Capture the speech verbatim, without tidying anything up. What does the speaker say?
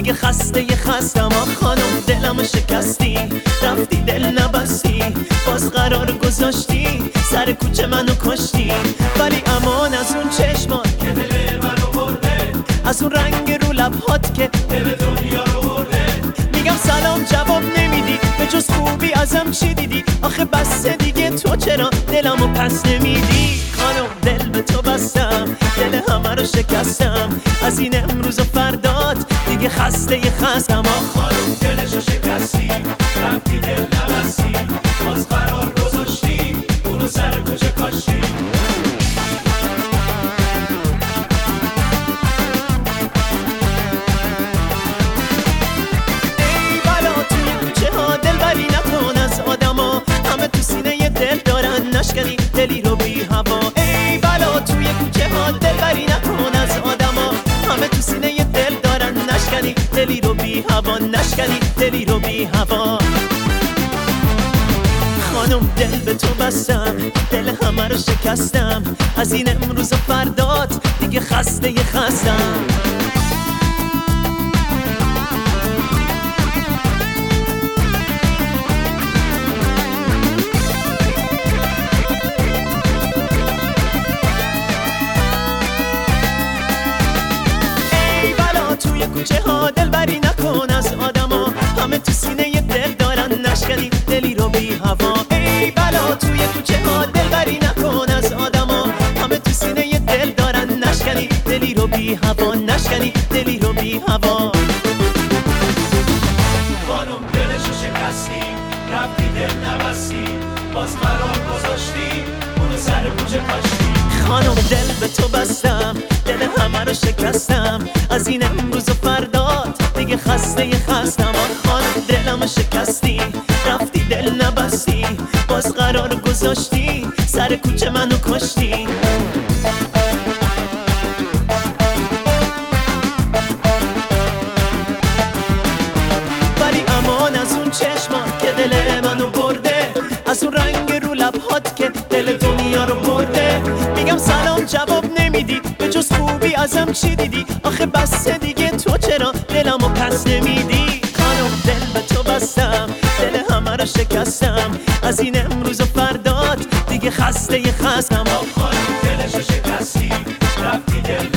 دیگه خسته خستم. آ خانم دلم شکستی، رفتی دل نبستی، باز قرار گذاشتی سر کوچه منو کشتی. ولی امان از اون چشمات که دل منو برده، از اون رنگ رو لبهات که دل دنیا رو برده. میگم سلام جواب نمیدی، به جز خوبی ازم چی دیدی؟ آخه بس دیگه تو چرا دلمو پس نمیدی؟ خانم دل به تو بستم، دل همه رو شکستم، از این امروز و فردات دیگه خسته خستم. آ خانم دلشو شکستی، رفتی دل نبستی، باز قرار گذاشتی اونو سر کوچه کاشتی. ای بلا توی کوچه ها دل بری نکن از آدما، همه تو سینه دل دارن نشکنی دلی رو بی هوا. ای بلا توی کوچه ها دل بری نکن از آدما، همه تو سینه دل دارن نشکنی دلی رو بی هوا، نشکنی دلی رو بی هوا. خانم دل به تو بستم، دل همه رو شکستم، از این امروز و فردات دیگه خسته خستم. توی کوچه ها دل بری نکن از آدما، همه تو سینه دل دارن نشکنی دلی رو بی هوا. ای بلا توی کوچه ها دل بری نکن از آدما، همه تو سینه دل دارن نشکنی دلی رو بی هوا، نشکنی دلی رو بی هوا. خانم دلشو شکستی، رفتی دل نبستی، باز قرار گذاشتی اونو سر کوچه کاشتی. خانم دل به تو بستم، دل همه رو شکستم، از این امروز و فردات دیگه خسته خستم. آ خانم دلم شکستی، رفتی دل نبستی، باز قرار گذاشتی سر کوچه منو کشتی. ولی امان از اون چشمات که دل منو برده، از اون رنگ رو لبهات که دل دنیا رو برده. میگم سلام جواب نمیدی، به جز خوبی ازم چی دیدی؟ آخه بس دیگه تو چرا دلمو پس نمیدی؟ خانم دل به تو بستم، دل همه رو شکستم، از این امروز و فردات دیگه خسته خستم. آ خانم دلشو شکستی، رفتی دل